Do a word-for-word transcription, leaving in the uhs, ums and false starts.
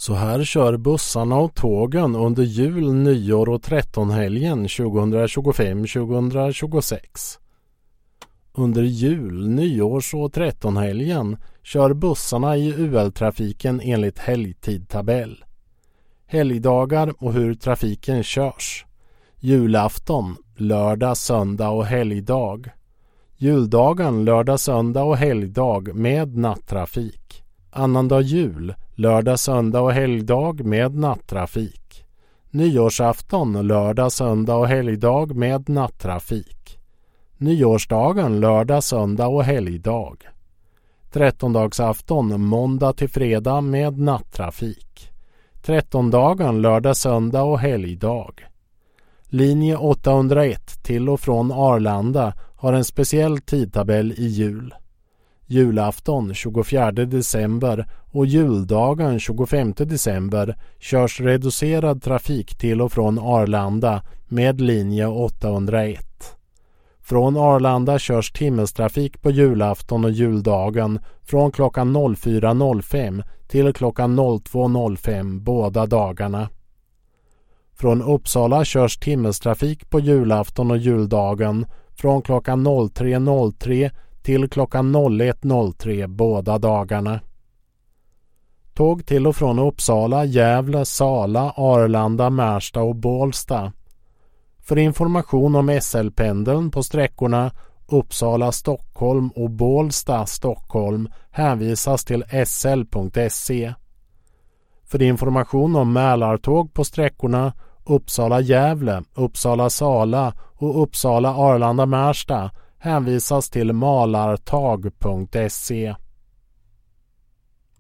Så här kör bussarna och tågen under jul, nyår och trettonhelgen tjugohundratjugofem tjugohundratjugosex. Under jul, nyårs och trettonhelgen kör bussarna i U L-trafiken enligt helgtidtabell. Helgdagar och hur trafiken körs. Julafton, lördag, söndag och helgdag. Juldagen, lördag, söndag och helgdag med nattrafik. Annandag jul, lördag, söndag och helgdag med nattrafik. Nyårsafton, lördag, söndag och helgdag med nattrafik. Nyårsdagen, lördag, söndag och helgdag. Trettondagsafton, måndag till fredag med nattrafik. Trettondagen, lördag, söndag och helgdag. Linje åttahundraett till och från Arlanda har en speciell tidtabell i jul. Julafton tjugofjärde december och juldagen tjugofemte december körs reducerad trafik till och från Arlanda med linje åttahundraett. Från Arlanda körs timmestrafik på julafton och juldagen från klockan fyra noll fem till klockan två noll fem båda dagarna. Från Uppsala körs timmestrafik på julafton och juldagen från klockan tre noll tre till klockan ett noll tre båda dagarna. Tåg till och från Uppsala, Gävle, Sala, Arlanda, Märsta och Bålsta. För information om S L-pendeln på sträckorna Uppsala, Stockholm och Bålsta, Stockholm hänvisas till s l punkt se. För information om Mälartåg på sträckorna Uppsala, Gävle, Uppsala, Sala och Uppsala, Arlanda, Märsta hänvisas till malartag punkt se.